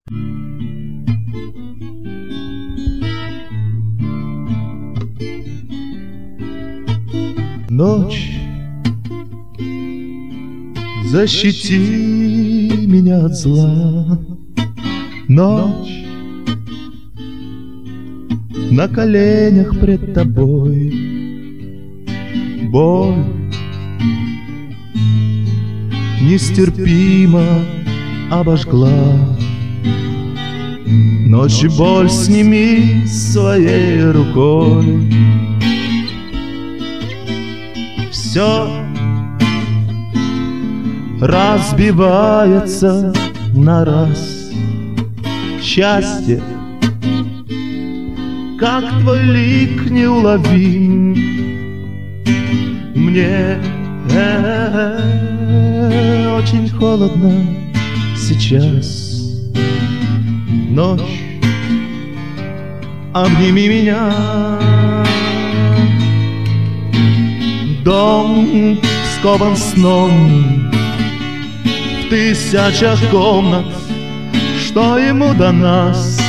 Ночь, защити меня от зла. Ночь, на коленях пред тобой. Боль нестерпимо обожгла. Ночь и боль сними своей рукой. Все разбивается на раз. Счастье, как твой лик неуловим. Мне очень холодно сейчас. Ночь, обними меня. Дом скован сном в тысячах комнат. Что ему до нас,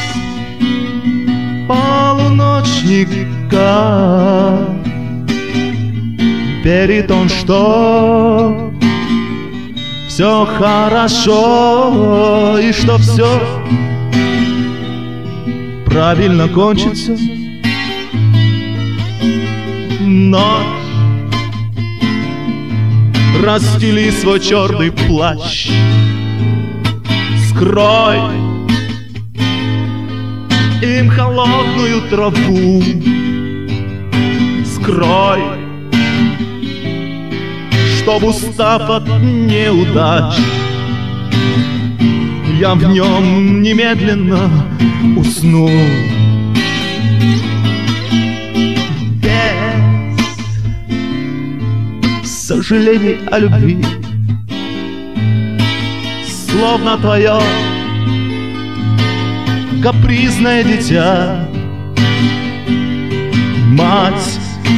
полуночника? Верит он, что все хорошо и что все правильно кончится. Ночь, расстели свой черный плащ, скрой им холодную траву, скрой, чтоб, устав от неудач, я в нем немедленно усну. Без сожалений о любви, словно твое капризное дитя, мать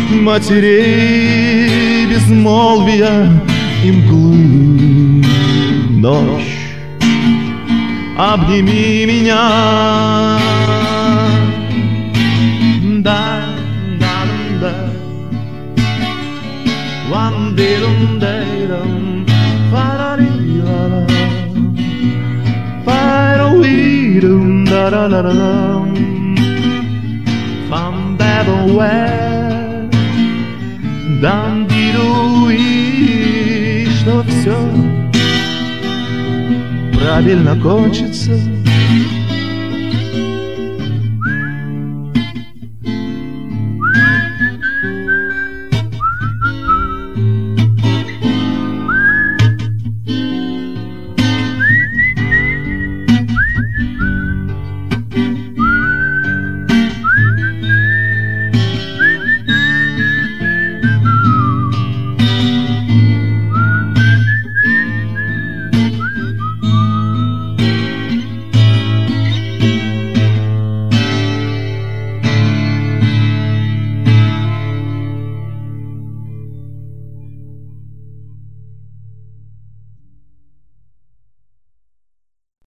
матерей безмолвия и мглы. Ночь, обними меня. И что все правильно кончится.